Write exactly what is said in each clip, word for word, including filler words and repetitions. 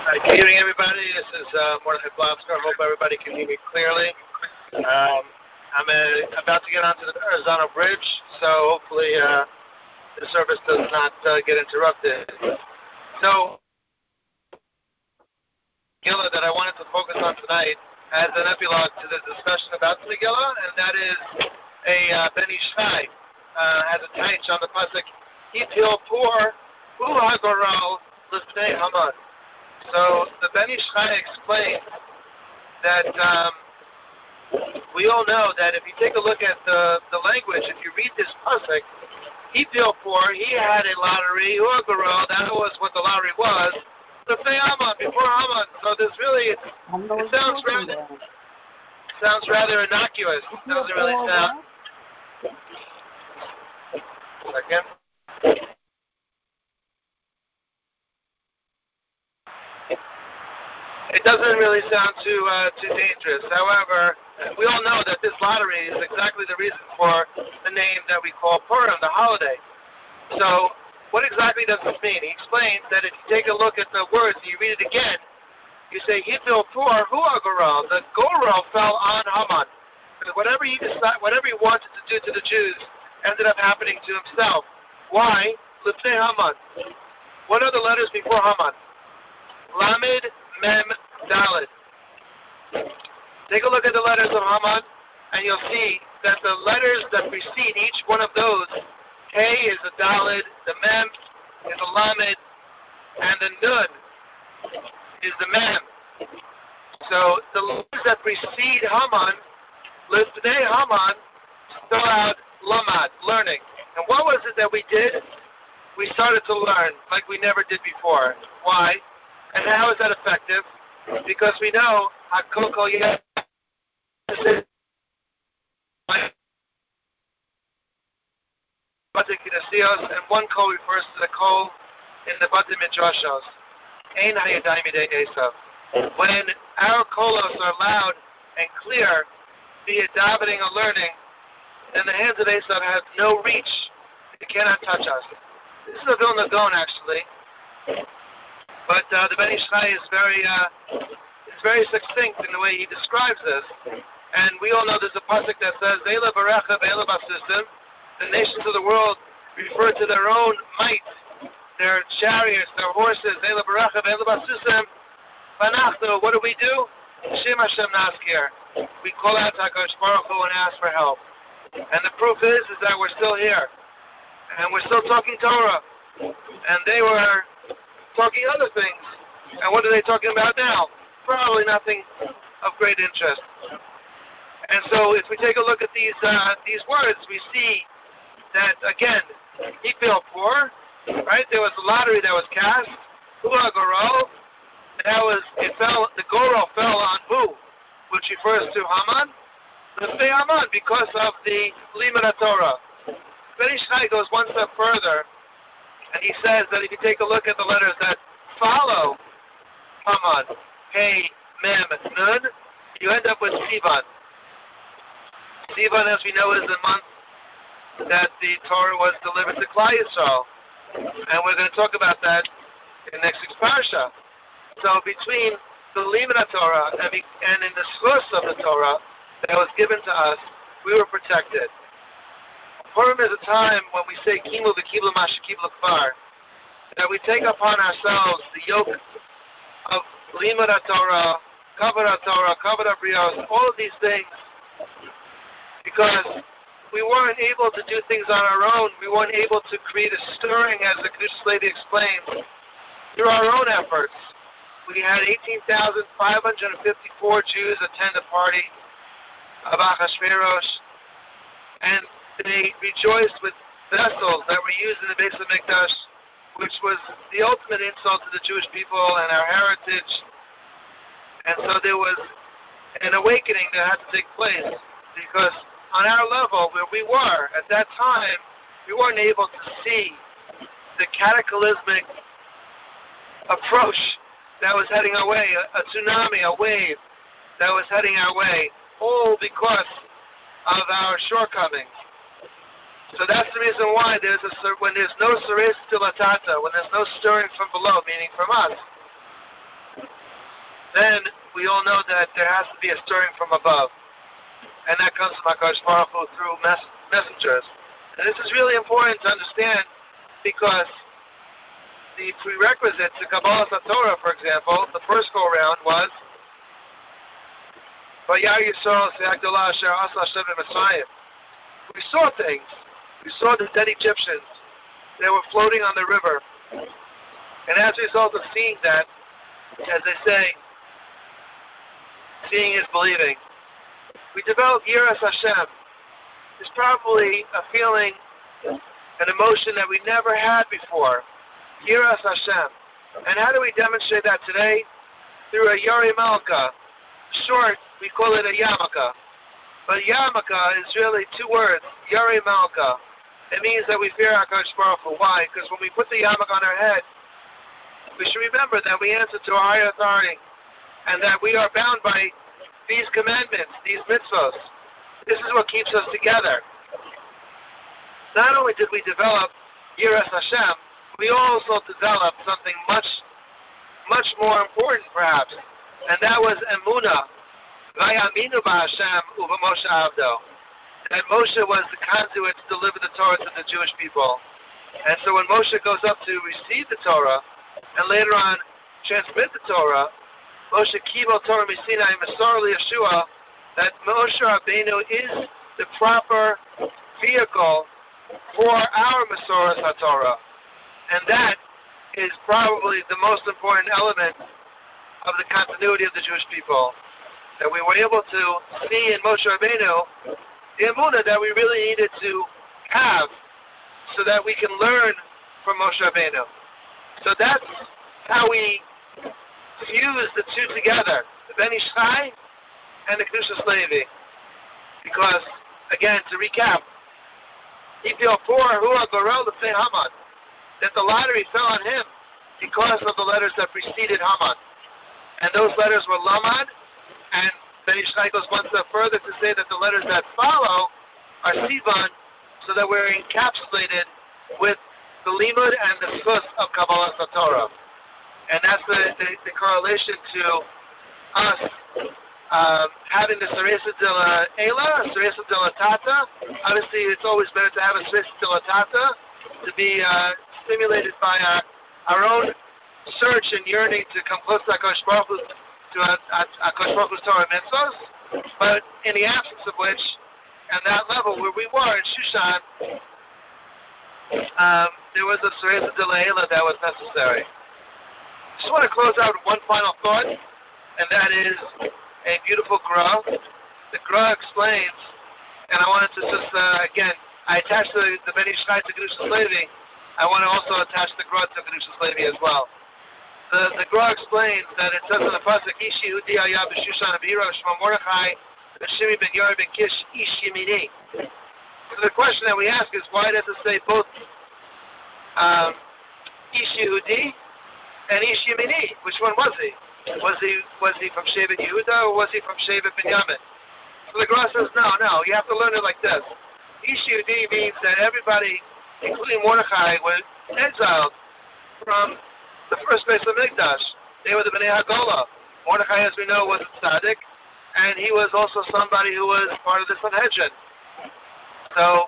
Hi, good evening, everybody. This is uh, Mordechai Blobster. Hope everybody can hear me clearly. Um, I'm uh, about to get onto the Arizona Bridge, so hopefully uh, the service does not uh, get interrupted. So, Megillah that I wanted to focus on tonight as an epilogue to the discussion about the Megillah, and that is a uh, Ben Ish Chai uh, has a taich on the pasuk Hitil Pur Hu Hagoral L'Fnei Haman. So the Ben Ish Chai explains that um, we all know that if you take a look at the, the language, if you read this pasuk, he feel poor, he had a lottery, Uagaro, that was what the lottery was, the Haman, before Haman. So this really, it sounds rather, sounds rather innocuous. It doesn't really sound. Second. It doesn't really sound too uh, too dangerous. However, we all know that this lottery is exactly the reason for the name that we call Purim, the holiday. So, what exactly does this mean? He explains that if you take a look at the words and you read it again, you say Hitil Pur Hu Hagoral. The Goral fell on Haman. Whatever he decided, whatever he wanted to do to the Jews, ended up happening to himself. Why? L'Fnei Haman. What are the letters before Haman? Lamed, Mem, Daled. Take a look at the letters of Haman, and you'll see that the letters that precede each one of those, K is a Daled, the Mem is a Lamed, and the Nun is the Mem. So the letters that precede Haman, L'Fnei Haman, spell out Lamad, learning. And what was it that we did? We started to learn like we never did before. Why? And how is that effective? Because we know Hakol Kol Yeh and one kol refers to the kol in the Bati Midrashos. Ein Hayadai Midei Esav. When our kolos are loud and clear, be it davening or learning, then the hands of Esav have no reach. It cannot touch us. This is a Vilna Gaon, actually. But uh, the Ben Ish Chai is very, uh, is very succinct in the way he describes this. And we all know there's a pasuk that says, Eila Barecha Ve'ela Basistim. The nations of the world refer to their own might, their chariots, their horses. Eila Barecha Ve'ela Basistim. Vanachnu, what do we do? Shem Hashem Naskir. We call out to HaKadosh Baruch Hu and ask for help. And the proof is, is that we're still here. And we're still talking Torah. And they were talking other things. And what are they talking about now? Probably nothing of great interest. And so if we take a look at these uh, these words, we see that, again, he fell poor, right? There was a lottery that was cast. Hua Goral. That was, it fell, the Goral fell on who? Which refers to Haman. The Fei Haman, because of the Limud Torah. Ben Ish Chai goes one step further, and he says that if you take a look at the letters that follow Haman, Hey, Mem, Nun, you end up with Sivan. Sivan, as we know, is the month that the Torah was delivered to Klal Yisrael. And we're going to talk about that in next week's parsha. So between the Limud Torah and, and in the source of the Torah that was given to us, we were protected. Purim is a time when we say Kimu v'Kiblu Mashakiblu Kfar, that we take upon ourselves the yoke of Limud Torah, Kavod Torah, Kavod Brios, all of these things, because we weren't able to do things on our own. We weren't able to create a stirring, as the Kedushas lady explained, through our own efforts. We had eighteen thousand five hundred fifty-four Jews attend a party of Achashverosh, and they rejoiced with vessels that were used in the Beis HaMikdash, which was the ultimate insult to the Jewish people and our heritage. And so there was an awakening that had to take place, because on our level, where we were at that time, we weren't able to see the cataclysmic approach that was heading our way, a, a tsunami, a wave that was heading our way, all because of our shortcomings. So that's the reason why there's a, when there's no seres tilatata, when there's no stirring from below, meaning from us, then we all know that there has to be a stirring from above. And that comes from HaKadosh Baruch Hu through mess- messengers. And this is really important to understand because the prerequisite to Kabbalah Torah, for example, the first go-around was Vayar Yisrael Se'agdolah Asher Asa Hashem B'Mitzrayim. We saw things. We saw the dead Egyptians. They were floating on the river. And as a result of seeing that, as they say, seeing is believing, we developed Yiras Hashem. It's probably a feeling, an emotion that we never had before. Yiras Hashem. And how do we demonstrate that today? Through a Yari Malka. Short, we call it a Yarmulke. But Yarmulke is really two words, Yari Malka. It means that we fear HaKadosh Baruch Hu. Why? Because when we put the yarmulke on our head, we should remember that we answer to a higher authority and that we are bound by these commandments, these mitzvahs. This is what keeps us together. Not only did we develop Yiras Hashem, we also developed something much, much more important perhaps, and that was Emunah. Vayaminu b'Hashem uva Moshe Avdo. That Moshe was the conduit to deliver the Torah to the Jewish people. And so when Moshe goes up to receive the Torah, and later on transmit the Torah, Moshe Kibel Torah Misinai Masor Yeshua, that Moshe Rabbeinu is the proper vehicle for our Masoras HaTorah. And that is probably the most important element of the continuity of the Jewish people. That we were able to see in Moshe Rabbeinu the emunah that we really needed to have so that we can learn from Moshe Rabbeinu. So that's how we fuse the two together, the Ben Ish Chai and the Kedushas Levi. Because, again, to recap, Ethiopour Hua Gorel L'Fnei Haman, that the lottery fell on him because of the letters that preceded Haman. And those letters were Lamad, and Ben Ish Chai goes one step further to say that the letters that follow are Sivan, so that we're encapsulated with the limud and the schus of Kabbalah Torah. And that's the, the, the correlation to us um, having the Seresa de la Ela, Seresa de la Tata. Obviously, it's always better to have a Seresa de la Tata, to be uh, stimulated by our, our own search and yearning to come close to HaKadosh Baruch Hu, to HaKadosh Baruch Hu's Torah mitzvahs, but in the absence of which, at that level where we were in Shushan, um, there was a Seresa de la Ela that was necessary. Just want to close out with one final thought, and that is a beautiful Gra. The Gra explains, and I wanted to just, uh, again, I attached the, the Ben Ish Chai to Kedushas Levi. I want to also attach the Gra to Kedushas Levi as well. The, the Gra explains that it says in the pasuk, Ishi Hudi Ayah B'Shushan Abira Shema Mordechai B'Shimi Ben Yori Ben Kish Ish Yemini. So the question that we ask is, why does it say both um, Ish Yehudi and Ish Yemini? Which one was he? Was he was he from Shevet Yehuda or was he from Shevet Binyamin? So the Gra says, no, no, you have to learn it like this. Ish Yehudi means that everybody, including Mordechai, was exiled from the first base of Mikdash. They were the Bnei Hagolah. Mordechai, as we know, was a tzaddik, and he was also somebody who was part of the Sanhedrin. So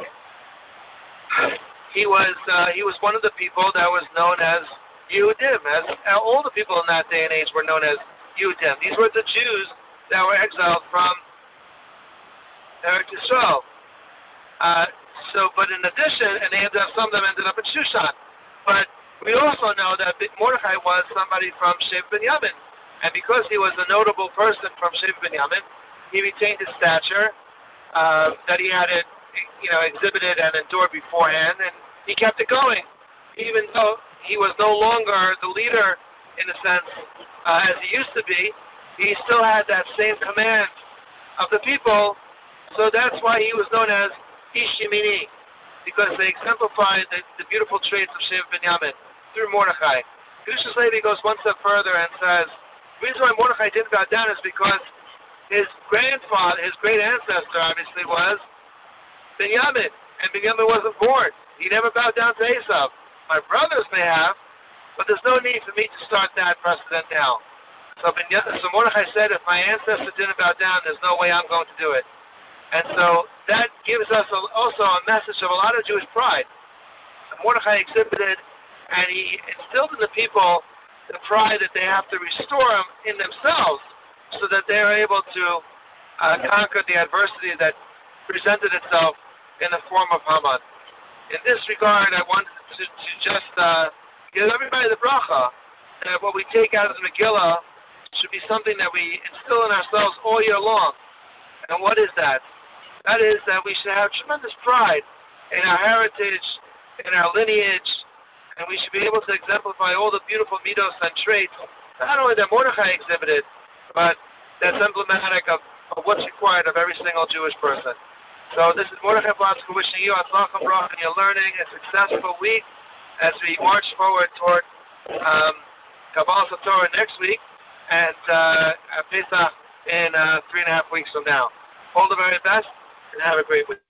he was uh, he was one of the people that was known as Yehudim, as all the people in that day and age were known as Yehudim. These were the Jews that were exiled from Eretz Yisrael. Uh, so, but in addition, and they ended up, some of them ended up in Shushan. But we also know that Mordechai was somebody from Shevet Binyamin, and because he was a notable person from Shevet Binyamin, he retained his stature uh, that he had, it, you know, exhibited and endured beforehand, and he kept it going, even though he was no longer the leader, in a sense, uh, as he used to be. He still had that same command of the people, so that's why he was known as Ish Yemini, because they exemplified the, the beautiful traits of Shevet Binyamin through Mordechai. Kedushas Levi goes one step further and says, the reason why Mordechai didn't bow down is because his grandfather, his great ancestor, obviously, was Binyamin, and Binyamin wasn't born. He never bowed down to Esav. My brothers may have, but there's no need for me to start that precedent now. So, so Mordechai said, if my ancestor didn't bow down, there's no way I'm going to do it. And so that gives us a, also a message of a lot of Jewish pride. Mordechai exhibited, and he instilled in the people the pride that they have to restore them in themselves so that they are able to uh, conquer the adversity that presented itself in the form of Haman. In this regard, I wanted to, to just uh, give everybody the bracha that what we take out of the Megillah should be something that we instill in ourselves all year long. And what is that? That is that we should have tremendous pride in our heritage, in our lineage, and we should be able to exemplify all the beautiful midos and traits, not only that Mordechai exhibited, but that's emblematic of, of what's required of every single Jewish person. So this is Mordechai Platzko wishing you Atzlachah Baruch in your learning, a successful week as we march forward toward um, Kabbalah Torah next week, and uh, Pesach in uh, three and a half weeks from now. All the very best, and have a great week.